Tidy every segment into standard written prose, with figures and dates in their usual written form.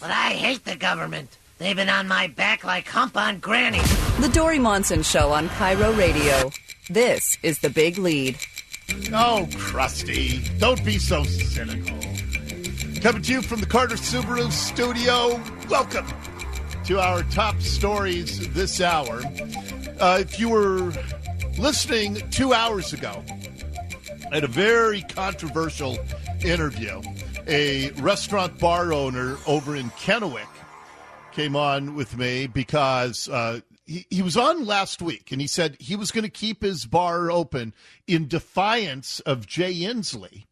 But I hate the government. They've been on my back like hump on granny. The Dory Monson Show on Cairo Radio. This is The Big Lead. Oh, Krusty, don't be so cynical. Coming to you from the Carter Subaru studio, welcome to our top stories this hour. If you were listening 2 hours ago, I had a very controversial interview. A restaurant bar owner over in Kennewick came on with me because he was on last week, and he said he was going to keep his bar open in defiance of Jay Inslee.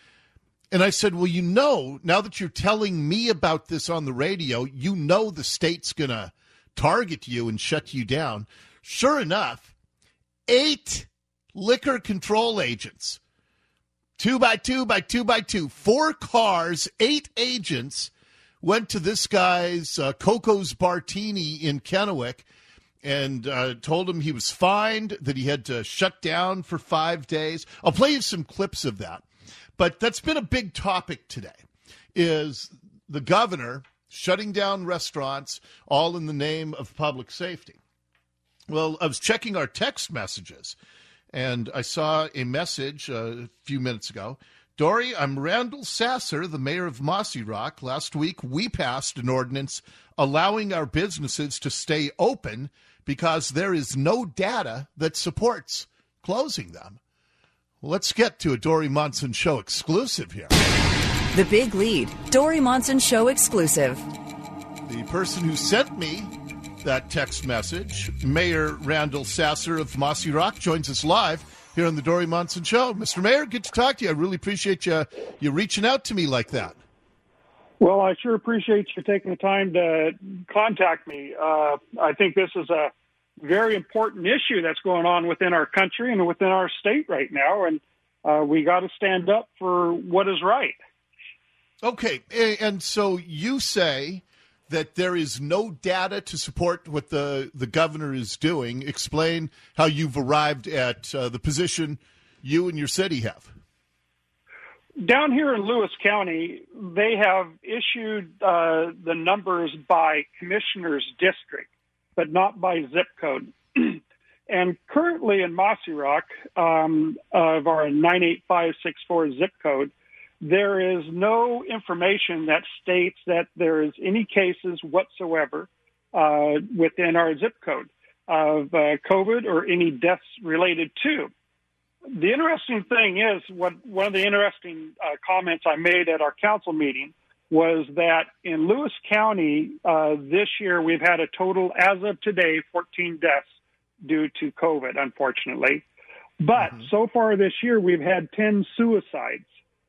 And I said, well, now that you're telling me about this on the radio, the state's going to target you and shut you down. Sure enough, 8 liquor control agents, 2 by 2 by 2 by 2, 4 cars, 8 agents went to this guy's Coco's Bartini in Kennewick and told him he was fined, that he had to shut down for 5 days. I'll play you some clips of that. But that's been a big topic today, is the governor shutting down restaurants, all in the name of public safety. Well, I was checking our text messages, and I saw a message a few minutes ago. Dory, I'm Randall Sasser, the mayor of Mossy Rock. Last week, we passed an ordinance allowing our businesses to stay open because there is no data that supports closing them. Let's get to a Dory Monson Show exclusive here. The Big Lead, Dory Monson Show exclusive. The person who sent me that text message, Mayor Randall Sasser of Mossy Rock, joins us live here on the Dory Monson Show. Mr. Mayor, good to talk to you. I really appreciate you reaching out to me like that. Well, I sure appreciate you taking the time to contact me. I think this is a very important issue that's going on within our country and within our state right now, and we got to stand up for what is right. Okay, and so you say that there is no data to support what the governor is doing. Explain how you've arrived at the position you and your city have. Down here in Lewis County, they have issued the numbers by commissioner's district, but not by zip code. And currently in Mossy Rock, of our 98564 zip code, there is no information that states that there is any cases whatsoever within our zip code of COVID or any deaths related to. The interesting thing is, one of the interesting comments I made at our council meeting was that in Lewis County this year we've had a total, as of today, 14 deaths due to COVID, unfortunately. But so far this year we've had 10 suicides.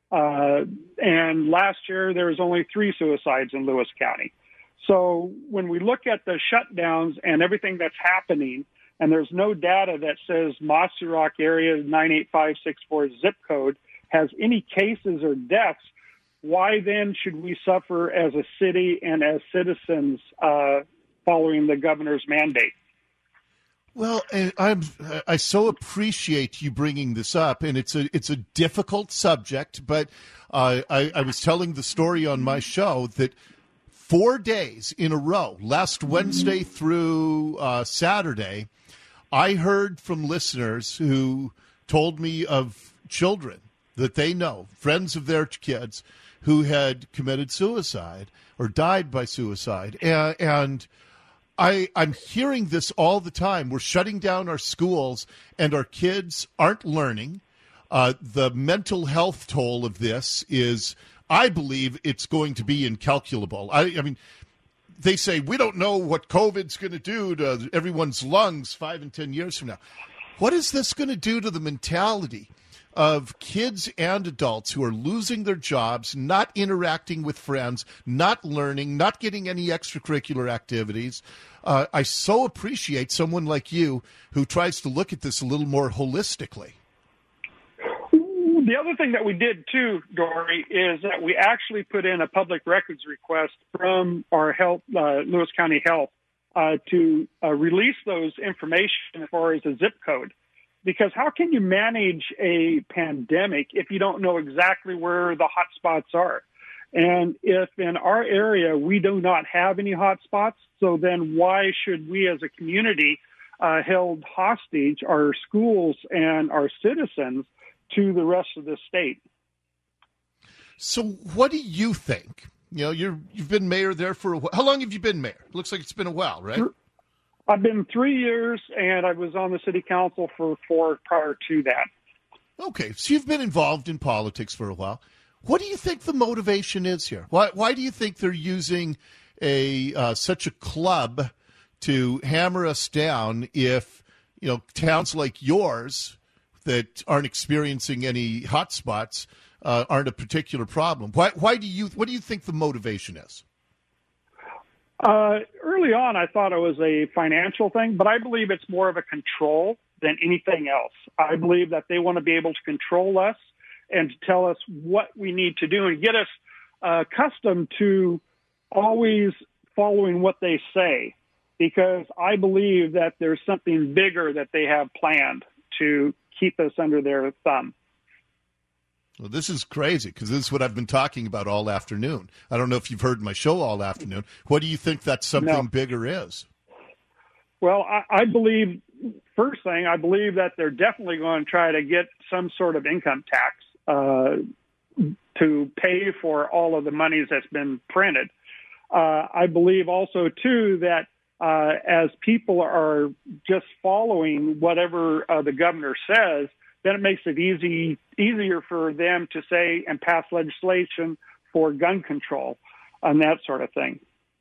And last year there was only 3 suicides in Lewis County. So when we look at the shutdowns and everything that's happening, and there's no data that says Mossy Rock area 98564 zip code has any cases or deaths, why then should we suffer as a city and as citizens following the governor's mandate? Well, and I so appreciate you bringing this up, and it's a difficult subject, but I was telling the story on my show that 4 days in a row, last Wednesday through Saturday, I heard from listeners who told me of children that they know, friends of their kids, who had committed suicide or died by suicide. And I'm hearing this all the time. We're shutting down our schools, and our kids aren't learning. The mental health toll of this is, I believe, it's going to be incalculable. I mean, they say we don't know what COVID's going to do to everyone's lungs 5 and 10 years from now. What is this going to do to the mentality of kids and adults who are losing their jobs, not interacting with friends, not learning, not getting any extracurricular activities? I so appreciate someone like you who tries to look at this a little more holistically. The other thing that we did, too, Dory, is that we actually put in a public records request from our health, Lewis County Health, to release those information as far as a zip code. Because how can you manage a pandemic if you don't know exactly where the hot spots are? And if in our area we do not have any hot spots, so then why should we as a community held hostage our schools and our citizens to the rest of the state? So what do you think? You know, you've been mayor there for a while. How long have you been mayor? It looks like it's been a while, right? I've been 3 years, and I was on the city council for 4 prior to that. Okay, so you've been involved in politics for a while. What do you think the motivation is here? Why do you think they're using such a club to hammer us down if, you know, towns like yours that aren't experiencing any hot spots aren't a particular problem? What do you think the motivation is? Early on, I thought it was a financial thing, but I believe it's more of a control than anything else. I believe that they want to be able to control us and to tell us what we need to do and get us accustomed to always following what they say, because I believe that there's something bigger that they have planned to keep us under their thumb. Well, this is crazy because this is what I've been talking about all afternoon. I don't know if you've heard my show all afternoon. What do you think that something bigger is? Well, I believe, first thing, I believe that they're definitely going to try to get some sort of income tax to pay for all of the monies that's been printed. I believe also, too, that as people are just following whatever the governor says, then it makes it easier for them to say and pass legislation for gun control and that sort of thing.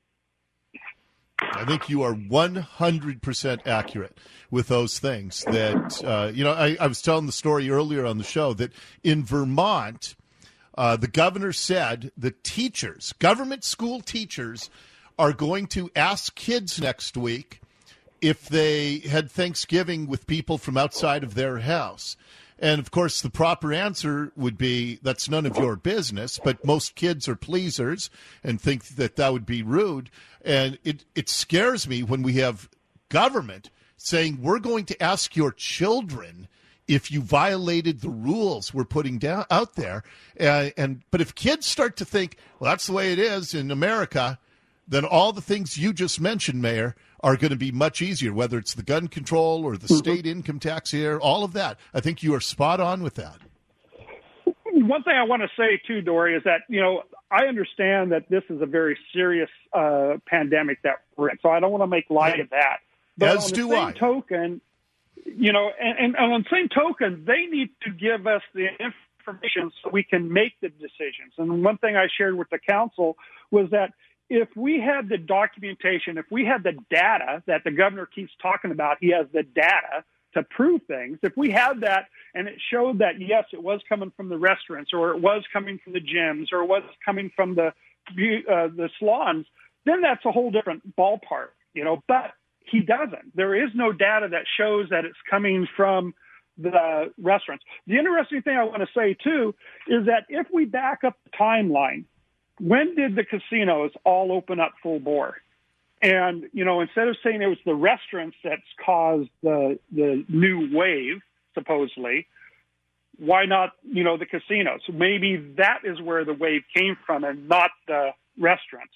I think you are 100% accurate with those things. That I was telling the story earlier on the show that in Vermont, the governor said that teachers, government school teachers, are going to ask kids next week if they had Thanksgiving with people from outside of their house. And, of course, the proper answer would be that's none of your business, but most kids are pleasers and think that would be rude. And it scares me when we have government saying we're going to ask your children if you violated the rules we're putting down out there. But if kids start to think, well, that's the way it is in America, then all the things you just mentioned, Mayor, are going to be much easier, whether it's the gun control or the state income tax here, all of that. I think you are spot on with that. One thing I want to say, too, Dory, is that, I understand that this is a very serious pandemic that we're in, so I don't want to make light of that. But As do I. Token, and on the same token, they need to give us the information so we can make the decisions. And one thing I shared with the council was that if we had the documentation, if we had the data that the governor keeps talking about, he has the data to prove things. If we had that and it showed that, yes, it was coming from the restaurants or it was coming from the gyms or it was coming from the salons, then that's a whole different ballpark, but he doesn't. There is no data that shows that it's coming from the restaurants. The interesting thing I want to say, too, is that if we back up the timeline, when did the casinos all open up full bore? And, instead of saying it was the restaurants that's caused the new wave, supposedly, why not, the casinos? Maybe that is where the wave came from and not the restaurants.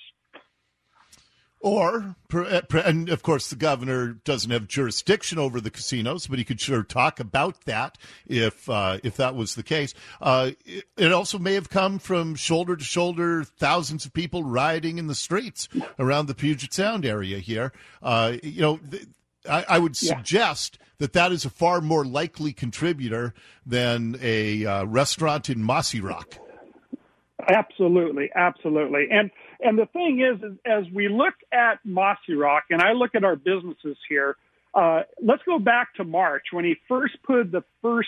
Or, and of course, the governor doesn't have jurisdiction over the casinos, but he could sure talk about that if that was the case. It also may have come from shoulder to shoulder, thousands of people rioting in the streets around the Puget Sound area here. I would suggest that is a far more likely contributor than a restaurant in Mossy Rock. Absolutely. And the thing is, as we look at Mossy Rock, and I look at our businesses here, let's go back to March when he first put the first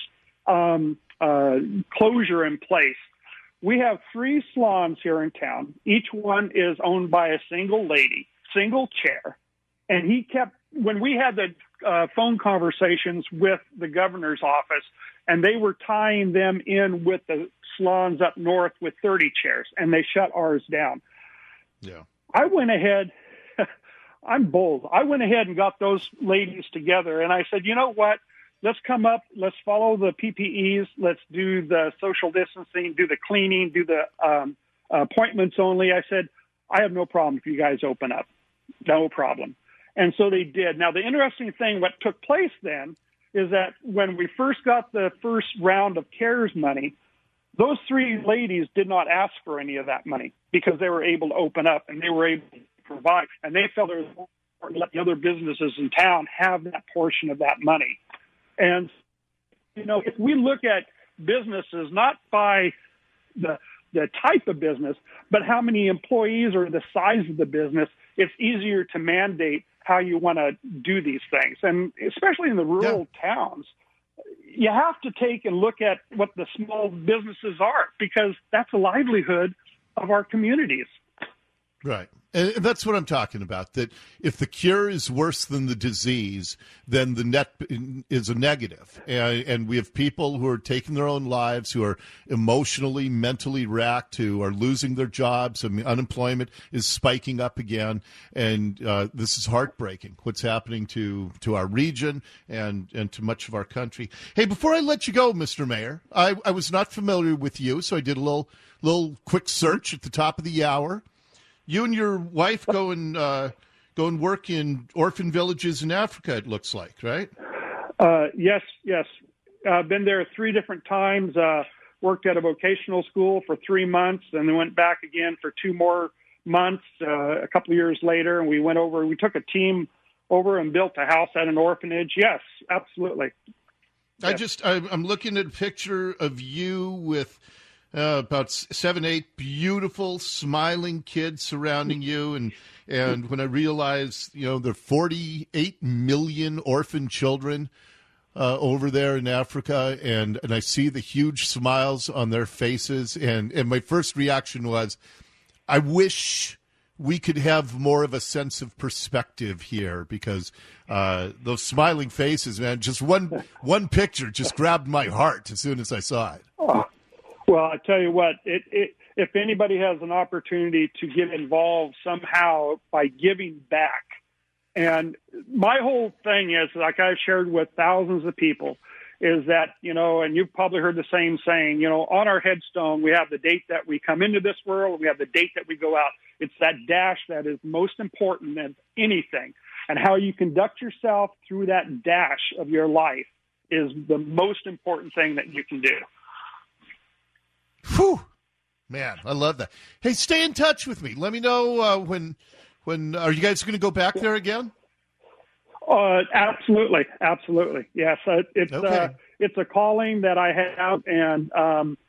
closure in place. We have 3 salons here in town. Each one is owned by a single lady, single chair. And he kept, when we had the phone conversations with the governor's office, and they were tying them in with the salons up north with 30 chairs, and they shut ours down. Yeah. I went ahead, I'm bold. I went ahead and got those ladies together, and I said, you know what? Let's come up, let's follow the PPEs, let's do the social distancing, do the cleaning, do the appointments only. I said, I have no problem if you guys open up. No problem. And so they did. Now, the interesting thing, what took place then, is that when we first got the first round of CARES money, those three ladies did not ask for any of that money because they were able to open up and they were able to provide. And they felt it was important to let the other businesses in town have that portion of that money. And, you know, if we look at businesses not by the type of business, but how many employees or the size of the business, it's easier to mandate how you want to do these things. And especially in the rural towns, you have to take and look at what the small businesses are, because that's the livelihood of our communities. Right. And that's what I'm talking about, that if the cure is worse than the disease, then the net is a negative. And we have people who are taking their own lives, who are emotionally, mentally racked, who are losing their jobs. I mean, unemployment is spiking up again. And this is heartbreaking, what's happening to our region and to much of our country. Hey, before I let you go, Mr. Mayor, I was not familiar with you, so I did a little quick search at the top of the hour. You and your wife go and work in orphan villages in Africa, it looks like, right? Yes. I've been there 3 different times, worked at a vocational school for 3 months, and then went back again for 2 more months a couple of years later. And we took a team over and built a house at an orphanage. Yes, absolutely. Yes. I'm looking at a picture of you with about 7, 8 beautiful, smiling kids surrounding you. And when I realized, there are 48 million orphan children over there in Africa, and I see the huge smiles on their faces. And my first reaction was, I wish we could have more of a sense of perspective here, because those smiling faces, man, just one picture just grabbed my heart as soon as I saw it. Oh. Well, I tell you what, if anybody has an opportunity to get involved somehow by giving back, and my whole thing is, like I've shared with thousands of people, is that, and you've probably heard the same saying, on our headstone, we have the date that we come into this world, we have the date that we go out. It's that dash that is most important than anything. And how you conduct yourself through that dash of your life is the most important thing that you can do. Whew. Man, I love that. Hey, stay in touch with me. Let me know when are you guys going to go back there again? Absolutely. Yes, it's a calling that I have, and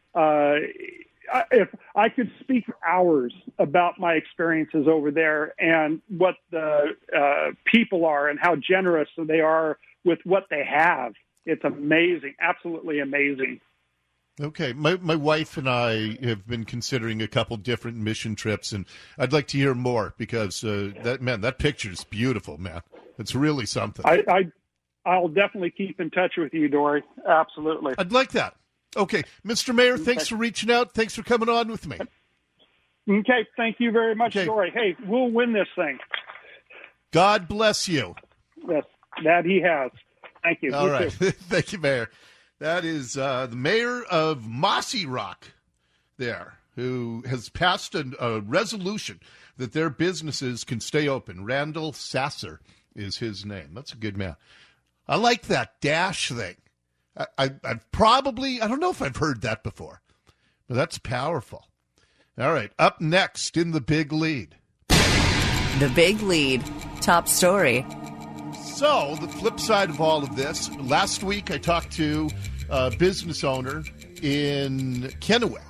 if I could speak for hours about my experiences over there and what the people are and how generous they are with what they have. It's amazing, absolutely amazing. Okay. My wife and I have been considering a couple different mission trips, and I'd like to hear more, because that picture is beautiful, man. It's really something. I'll definitely keep in touch with you, Dory. Absolutely. I'd like that. Okay. Mr. Mayor, thanks for reaching out. Thanks for coming on with me. Okay. Thank you very much, Dory. Hey, we'll win this thing. God bless you. Yes, that he has. Thank you. All right. Thank you, Mayor. That is the mayor of Mossy Rock there, who has passed a resolution that their businesses can stay open. Randall Sasser is his name. That's a good man. I like that dash thing. I've probably, I don't know if I've heard that before, but that's powerful. All right, up next in the big lead. The big lead. Top story. So, the flip side of all of this, last week I talked to a business owner in Kennewick.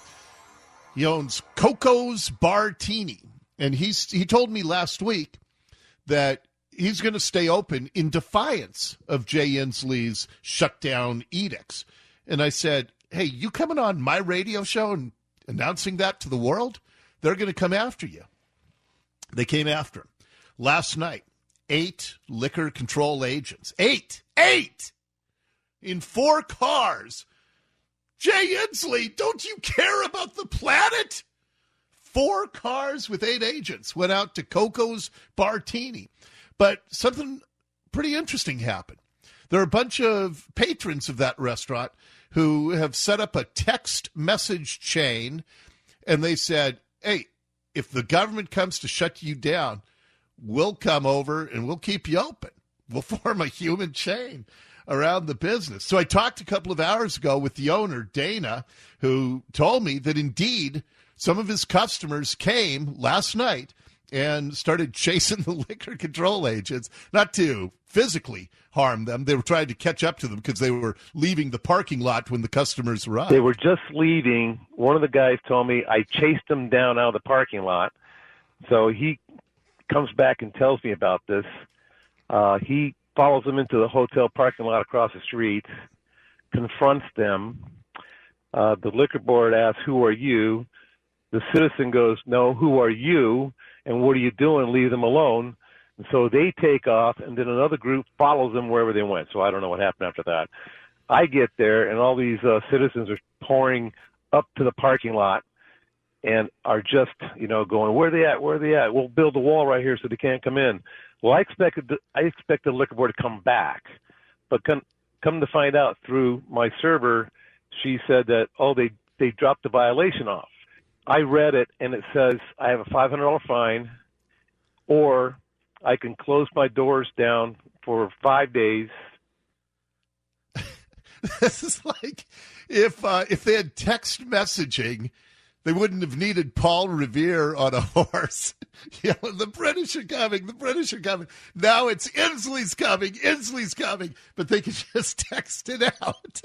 He owns Coco's Bartini, and he told me last week that he's going to stay open in defiance of Jay Inslee's shutdown edicts. And I said, hey, you coming on my radio show and announcing that to the world? They're going to come after you. They came after him. Last night, 8 liquor control agents. 8 in 4 cars. Jay Inslee, don't you care about the planet? 4 cars with 8 agents went out to Coco's Bartini. But something pretty interesting happened. There are a bunch of patrons of that restaurant who have set up a text message chain And they said, hey, if the government comes to shut you down, we'll come over and we'll keep you open. We'll form a human chain around the business. So I talked a couple of hours ago with the owner, Dana, who told me that indeed some of his customers came last night and started chasing the liquor control agents, not to physically harm them. They were trying to catch up to them because they were leaving the parking lot when the customers arrived. They were just leaving. One of the guys told me I chased them down out of the parking lot. So he comes back and tells me about this. He follows them into the hotel parking lot across the street, confronts them. The liquor board asks, who are you? The citizen goes, no, who are you? And what are you doing? Leave them alone. And so they take off, and then another group follows them wherever they went. So I don't know what happened after that. I get there, and all these citizens are pouring up to the parking lot and are just, going, where are they at? Where are they at? We'll build a wall right here so they can't come in. Well, I expected the liquor board to come back, but come to find out through my server, she said that, they dropped the violation off. I read it, and it says I have a $500 fine, or I can close my doors down for 5 days. This is like if they had text messaging, they wouldn't have needed Paul Revere on a horse. The British are coming, the British are coming. Now it's Inslee's coming, but they could just text it out.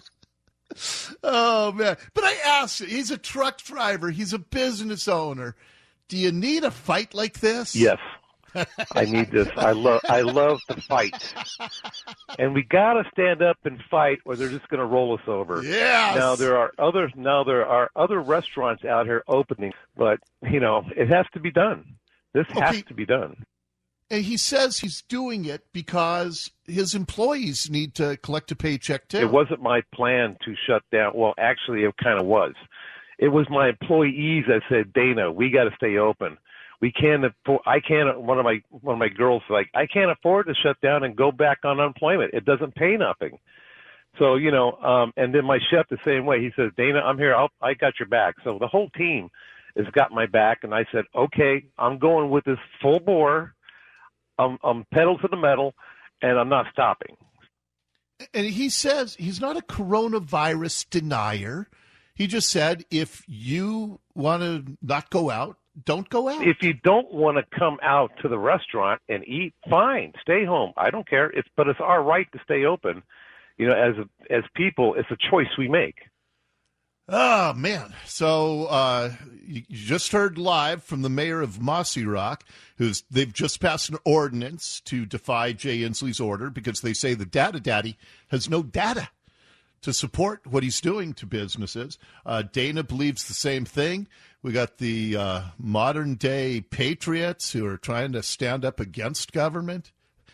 Oh, man. But I asked him, he's a truck driver. He's a business owner. Do you need a fight like this? Yes. I need this. I love to fight. And we got to stand up and fight or they're just going to roll us over. Yes. Now there are other restaurants out here opening, but it has to be done. This has to be done. And he says he's doing it because his employees need to collect a paycheck, too. It wasn't my plan to shut down. Well, actually, it kind of was. It was my employees that said, Dana, we got to stay open. We can't afford. I can't. One of my girls was like, I can't afford to shut down and go back on unemployment. It doesn't pay nothing. So and then my chef the same way. He says, Dana, I'm here. I got your back. So the whole team has got my back, and I said, okay, I'm going with this full bore. I'm pedal to the metal, and I'm not stopping. And he says he's not a coronavirus denier. He just said, if you want to not go out, don't go out. If you don't want to come out to the restaurant and eat, fine, stay home. I don't care. But it's our right to stay open. As people, it's a choice we make. Oh, man. So you just heard live from the mayor of Mossy Rock, they've just passed an ordinance to defy Jay Inslee's order because they say the data daddy has no data to support what he's doing to businesses. Dana believes the same thing. We got the modern-day patriots who are trying to stand up against government.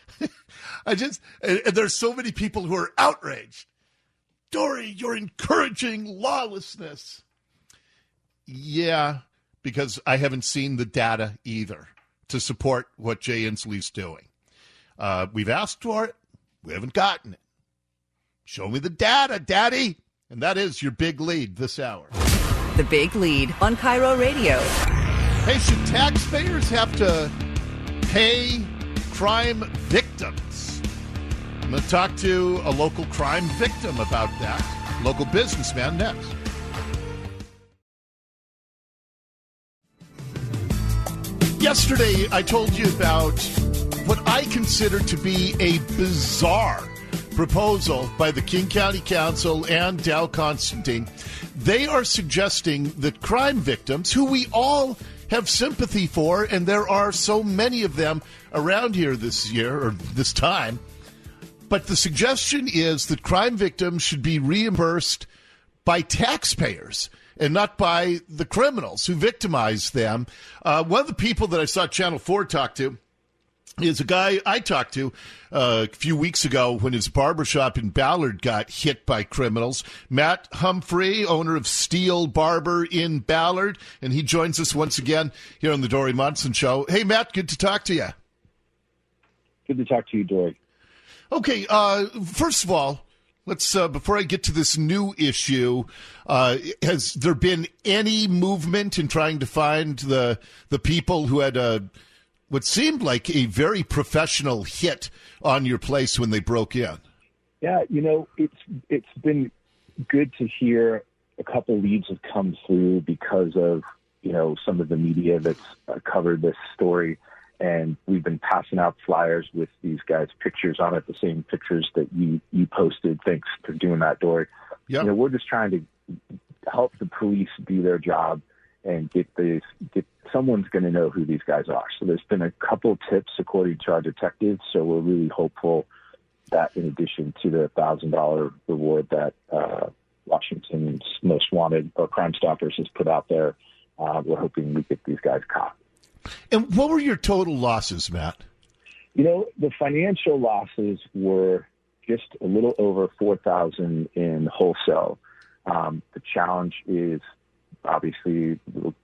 And there's so many people who are outraged. Dory, you're encouraging lawlessness. Yeah, because I haven't seen the data either to support what Jay Inslee's doing. We've asked for it. We haven't gotten it. Show me the data, Daddy. And that is your big lead this hour. The Big Lead on Cairo Radio. Hey, should taxpayers have to pay crime victims? I'm going to talk to a local crime victim about that. Local businessman next. Yesterday, I told you about what I consider to be a bizarre proposal by the King County Council and Dow Constantine. They are suggesting that crime victims, who we all have sympathy for, and there are so many of them around here this year or this time, but the suggestion is that crime victims should be reimbursed by taxpayers and not by the criminals who victimize them. One of the people that I saw Channel 4 talk to is a guy I talked to a few weeks ago when his barbershop in Ballard got hit by criminals. Matt Humphrey, owner of Steel Barber in Ballard, and he joins us once again here on the Dory Munson Show. Hey, Matt, good to talk to you. Good to talk to you, Dory. Okay, first of all, Let's before I get to this new issue, has there been any movement in trying to find the people who had what seemed like a very professional hit on your place when they broke in? Yeah, it's been good to hear a couple leads have come through because of some of the media that's covered this story. And we've been passing out flyers with these guys' pictures on it, the same pictures that you posted. Thanks for doing that, Dory. Yep. We're just trying to help the police do their job and get someone's going to know who these guys are. So there's been a couple tips according to our detectives. So we're really hopeful that in addition to the $1,000 reward that Washington's Most Wanted or Crime Stoppers has put out there, we're hoping we get these guys caught. And what were your total losses, Matt? The financial losses were just a little over $4,000 in wholesale. The challenge is obviously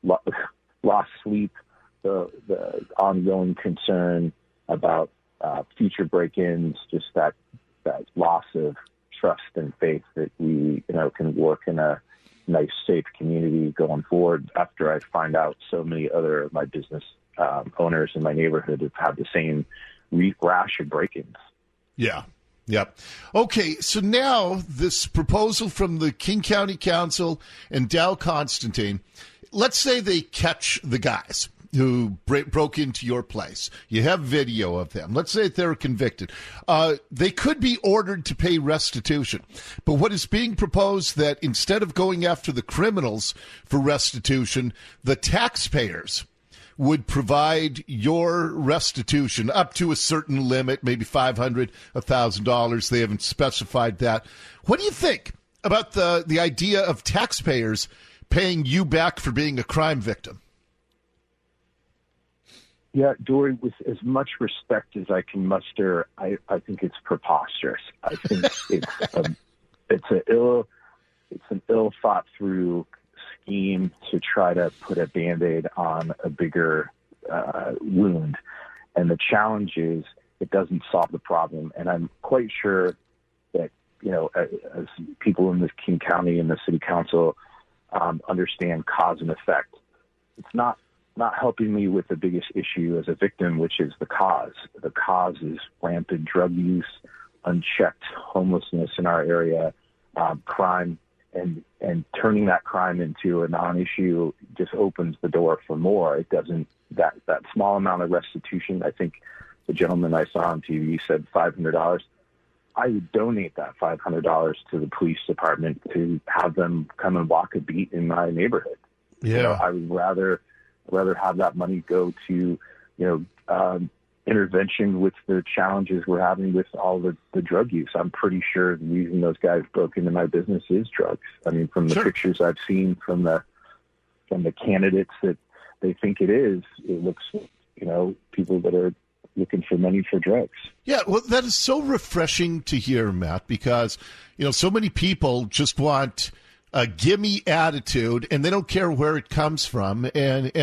lost sleep, the ongoing concern about future break-ins, just that loss of trust and faith that we can work in a nice, safe community going forward after I find out so many other of my business owners in my neighborhood have had the same rash of break-ins. Yeah. Yep. Okay, so now this proposal from the King County Council and Dow Constantine, let's say they catch the guys who broke into your place. You have video of them. Let's say they're convicted. They could be ordered to pay restitution. But what is being proposed that instead of going after the criminals for restitution, the taxpayers would provide your restitution up to a certain limit, maybe $500, $1,000. They haven't specified that. What do you think about the idea of taxpayers paying you back for being a crime victim? Yeah, Dory, with as much respect as I can muster, I think it's preposterous. I think it's an ill thought through scheme to try to put a Band-Aid on a bigger wound. And the challenge is it doesn't solve the problem. And I'm quite sure that, as people in the King County and the City Council understand cause and effect, it's not helping me with the biggest issue as a victim, which is the cause. The cause is rampant drug use, unchecked homelessness in our area, crime, and turning that crime into a non-issue just opens the door for more. It doesn't, that small amount of restitution, I think the gentleman I saw on TV said $500. I would donate that $500 to the police department to have them come and walk a beat in my neighborhood. Yeah. I would rather have that money go to, intervention with the challenges we're having with all the drug use. I'm pretty sure the reason those guys broke into my business is drugs. I mean, from the pictures I've seen from the candidates that they think it is, it looks, people that are looking for money for drugs. Yeah, well, that is so refreshing to hear, Matt, because, so many people just want a gimme attitude, and they don't care where it comes from. And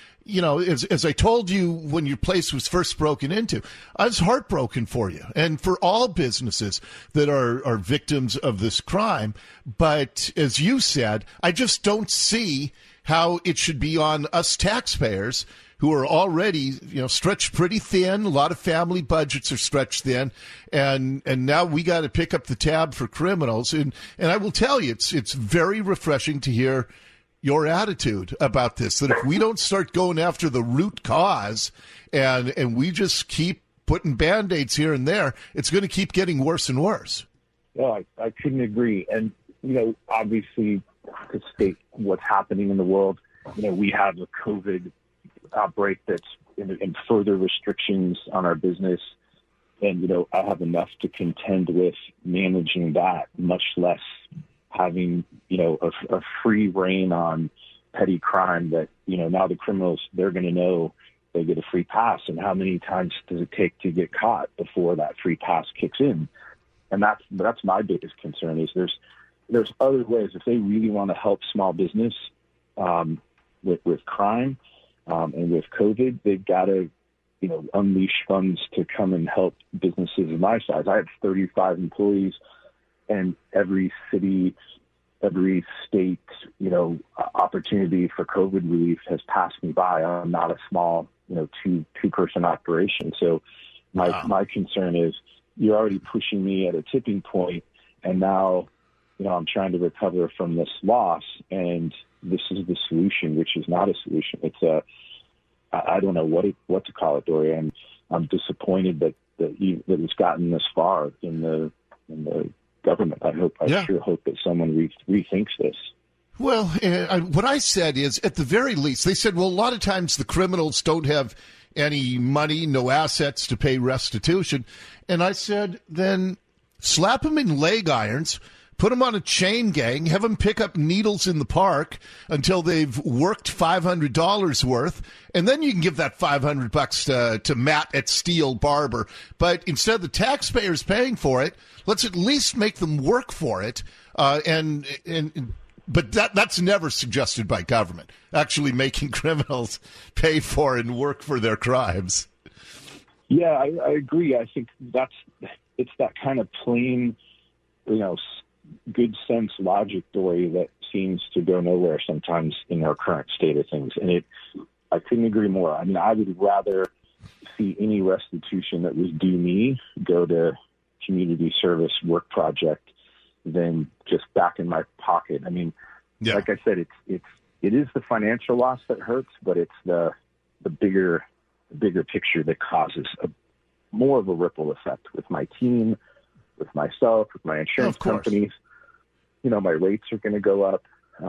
as I told you when your place was first broken into, I was heartbroken for you and for all businesses that are victims of this crime. But as you said, I just don't see how it should be on us taxpayers who are already, stretched pretty thin. A lot of family budgets are stretched thin, and now we got to pick up the tab for criminals. And I will tell you, it's very refreshing to hear your attitude about this, that if we don't start going after the root cause and we just keep putting Band-Aids here and there, it's going to keep getting worse and worse. No, I couldn't agree. And, obviously to state what's happening in the world, we have a COVID outbreak that's in further restrictions on our business. And, I have enough to contend with managing that, much less having, a free reign on petty crime that, now the criminals, they're going to know they get a free pass. And how many times does it take to get caught before that free pass kicks in? And that's my biggest concern is there's other ways. If they really want to help small business with crime and with COVID, they've got to, unleash funds to come and help businesses of my size. I have 35 employees. and every city, every state, opportunity for COVID relief has passed me by. I'm not a small, two-person operation. So my concern is you're already pushing me at a tipping point, and now, I'm trying to recover from this loss, and this is the solution, which is not a solution. It's I don't know what to call it, Dory. I'm disappointed that it's gotten this far in the government. I sure hope that someone rethinks this. Well, what I said is, at the very least, they said, well, a lot of times the criminals don't have any money, no assets to pay restitution. And I said, then slap them in leg irons, put them on a chain gang, have them pick up needles in the park until they've worked $500 worth, and then you can give that $500 to Matt at Steel Barber. But instead of the taxpayers paying for it, let's at least make them work for it. But that's never suggested by government, actually making criminals pay for and work for their crimes. Yeah, I agree. I think it's that kind of plain, good sense logic, Dory, that seems to go nowhere sometimes in our current state of things. And I couldn't agree more. I mean, I would rather see any restitution that was due me go to community service work project than just back in my pocket. I mean, Like I said, it is the financial loss that hurts, but it's the bigger picture that causes more of a ripple effect with my team, with myself, with my insurance companies. My rates are going to go up.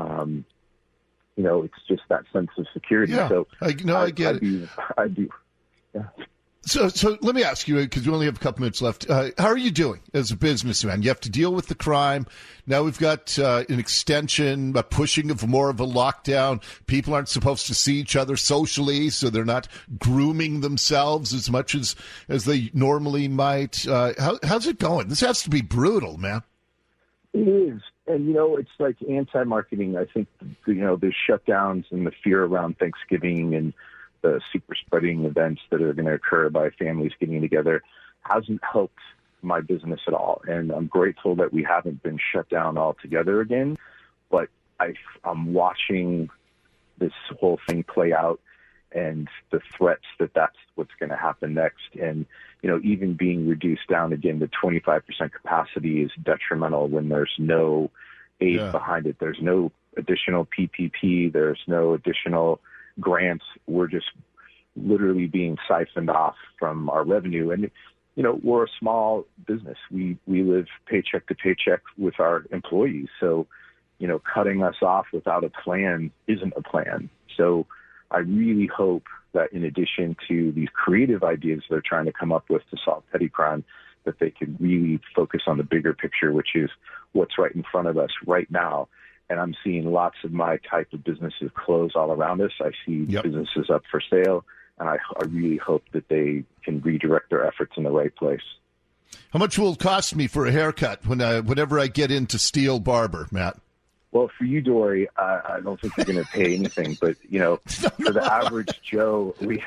It's just that sense of security. Yeah, so I get it. I do. Yeah. So let me ask you, because we only have a couple minutes left. How are you doing as a businessman? You have to deal with the crime. Now we've got an extension, a pushing of more of a lockdown. People aren't supposed to see each other socially, so they're not grooming themselves as much as they normally might. How's it going? This has to be brutal, man. It is. And, it's like anti-marketing. I think, the shutdowns and the fear around Thanksgiving and the super spreading events that are going to occur by families getting together hasn't helped my business at all. And I'm grateful that we haven't been shut down altogether again. But I'm watching this whole thing play out and the threats that's what's going to happen next. And, even being reduced down again to 25% capacity is detrimental when there's no aid behind it. There's no additional PPP. There's no additional grants. We're just literally being siphoned off from our revenue. And, we're a small business. We live paycheck to paycheck with our employees. So, cutting us off without a plan isn't a plan. So I really hope that in addition to these creative ideas they're trying to come up with to solve petty crime, that they could really focus on the bigger picture, which is what's right in front of us right now. And I'm seeing lots of my type of businesses close all around us. I see businesses up for sale, and I really hope that they can redirect their efforts in the right place. How much will it cost me for a haircut whenever I get into Steel Barber, Matt? Well, for you, Dory, I don't think you're going to pay anything. But for the average Joe, we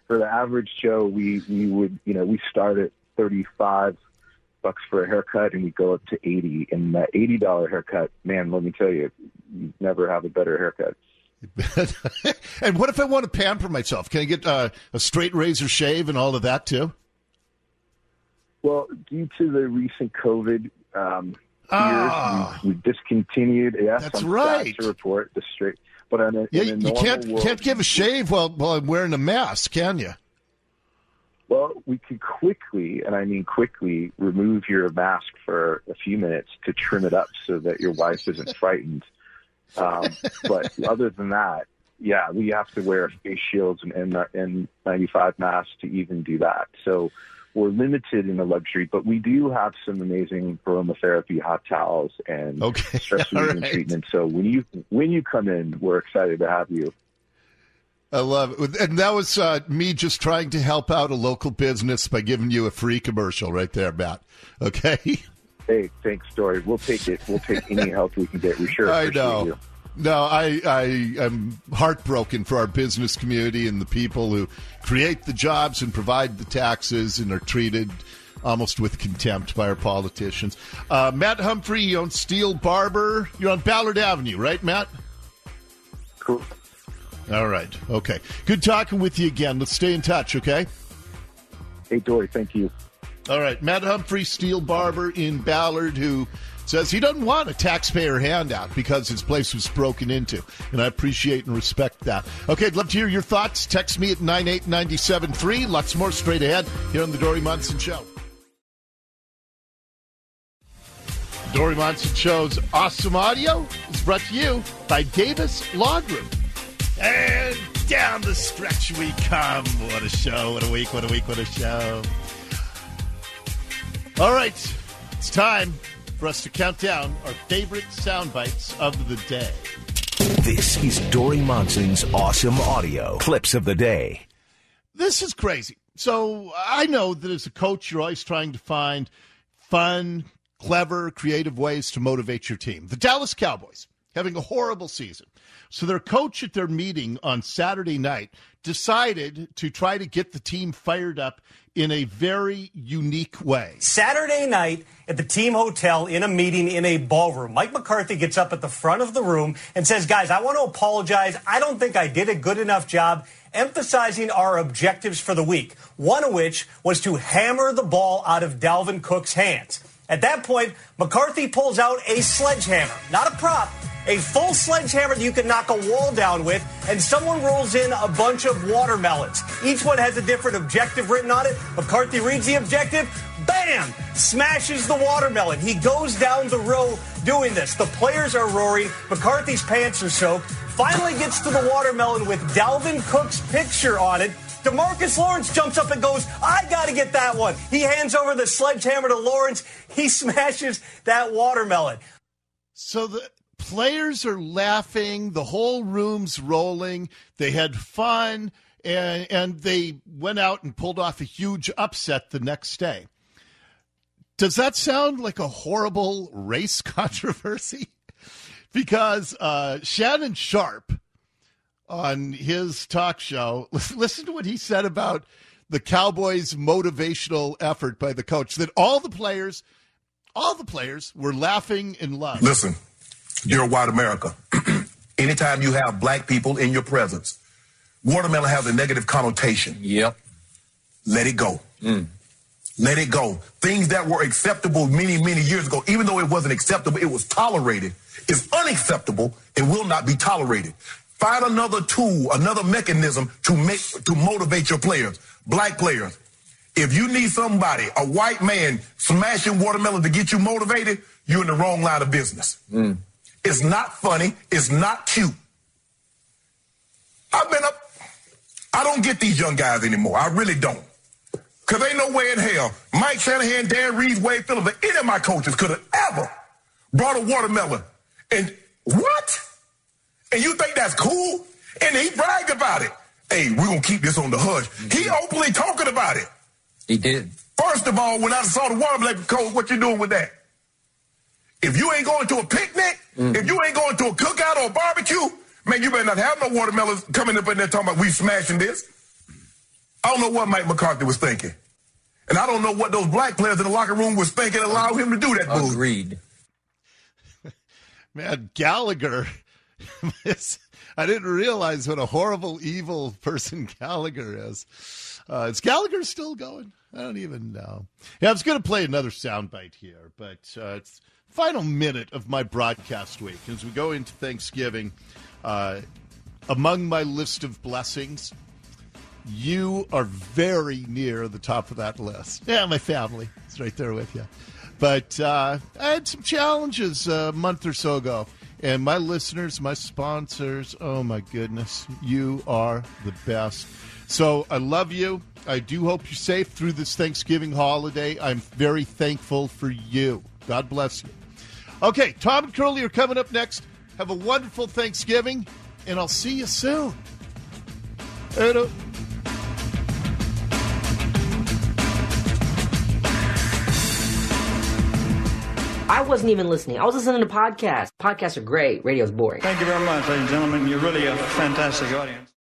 would we start at $35 for a haircut, and we go up to $80. And that $80 haircut, man, let me tell you, you never have a better haircut. And what if I want to pamper myself? Can I get a straight razor shave and all of that too? Well, due to the recent COVID years, we discontinued. Yeah, that's right. To report the straight, but you can't give a shave while I'm wearing a mask, can you? Well, we could quickly, and I mean quickly, remove your mask for a few minutes to trim it up so that your wife isn't frightened. But other than that, we have to wear face shields and N95 masks to even do that. So we're limited in the luxury, but we do have some amazing aromatherapy hot towels and stress relieving treatment. So when you come in, we're excited to have you. I love it. And that was me just trying to help out a local business by giving you a free commercial right there, Matt. Okay? Hey, thanks, Dory. We'll take it. We'll take any help we can get. We sure appreciate you. No, I'm heartbroken for our business community and the people who create the jobs and provide the taxes and are treated almost with contempt by our politicians. Matt Humphrey, you own Steel Barber. You're on Ballard Avenue, right, Matt? Cool. All right. Okay. Good talking with you again. Let's stay in touch, okay? Hey, Dory, thank you. All right. Matt Humphrey, Steel Barber in Ballard, who says he doesn't want a taxpayer handout because his place was broken into. And I appreciate and respect that. Okay, I'd love to hear your thoughts. Text me at 98973. Lots more straight ahead here on the Dory Monson Show. Dory Monson Show's Awesome Audio is brought to you by Davis Law Group. And down the stretch we come. What a show, what a week, what a week, what a show. All right, it's time for us to count down our favorite sound bites of the day. This is Dory Monson's Awesome Audio Clips of the Day. This is crazy. So I know that as a coach, you're always trying to find fun, clever, creative ways to motivate your team. The Dallas Cowboys having a horrible season. So their coach at their meeting on Saturday night decided to try to get the team fired up in a very unique way. Saturday night at the team hotel in a meeting in a ballroom, Mike McCarthy gets up at the front of the room and says, guys, I want to apologize. I don't think I did a good enough job emphasizing our objectives for the week, one of which was to hammer the ball out of Dalvin Cook's hands. At that point, McCarthy pulls out a sledgehammer, not a prop, a full sledgehammer that you can knock a wall down with, and someone rolls in a bunch of watermelons. Each one has a different objective written on it. McCarthy reads the objective, bam, smashes the watermelon. He goes down the row doing this. The players are roaring. McCarthy's pants are soaked. Finally gets to the watermelon with Dalvin Cook's picture on it. DeMarcus Lawrence jumps up and goes, I got to get that one. He hands over the sledgehammer to Lawrence. He smashes that watermelon. So the players are laughing. The whole room's rolling. They had fun, and they went out and pulled off a huge upset the next day. Does that sound like a horrible race controversy? Because Shannon Sharp, on his talk show, listen to what he said about the Cowboys' motivational effort by the coach, that all the players were laughing in love. Listen, you're a white America. Anytime you have black people in your presence, watermelon has a negative connotation. Yep. Let it go. Let it go. Things that were acceptable many, many years ago, even though it wasn't acceptable, it was tolerated, is unacceptable and will not be tolerated. Find another tool, another mechanism to motivate your players, black players. If you need somebody, a white man, smashing watermelon to get you motivated, you're in the wrong line of business. It's not funny. It's not cute. I don't get these young guys anymore. I really don't. Because ain't no way in hell Mike Shanahan, Dan Reeves, Wade Phillips, or any of my coaches could have ever brought a watermelon. And what? And you think that's cool? And he bragged about it. Hey, we're going to keep this on the hush. He openly talking about it. He did. First of all, when I saw the watermelon, Coach, what you doing with that? If you ain't going to a picnic, if you ain't going to a cookout or a barbecue, man, you better not have no watermelons coming up in there talking about we smashing this. I don't know what Mike McCarthy was thinking. And I don't know what those black players in the locker room was thinking allow him to do that move. Agreed. Man, Gallagher... I didn't realize what a horrible, evil person Gallagher is. Is Gallagher still going? I don't even know. Yeah, I was going to play another soundbite here, but it's the final minute of my broadcast week. As we go into Thanksgiving, among my list of blessings, you are very near the top of that list. Yeah, my family is right there with you. But I had some challenges a month or so ago. And my listeners, my sponsors, oh my goodness, you are the best. So I love you. I do hope you're safe through this Thanksgiving holiday. I'm very thankful for you. God bless you. Okay, Tom and Curly are coming up next. Have a wonderful Thanksgiving, and I'll see you soon. Later. I wasn't even listening. I was listening to podcasts. Podcasts are great. Radio's boring. Thank you very much, ladies and gentlemen. You're really a fantastic audience.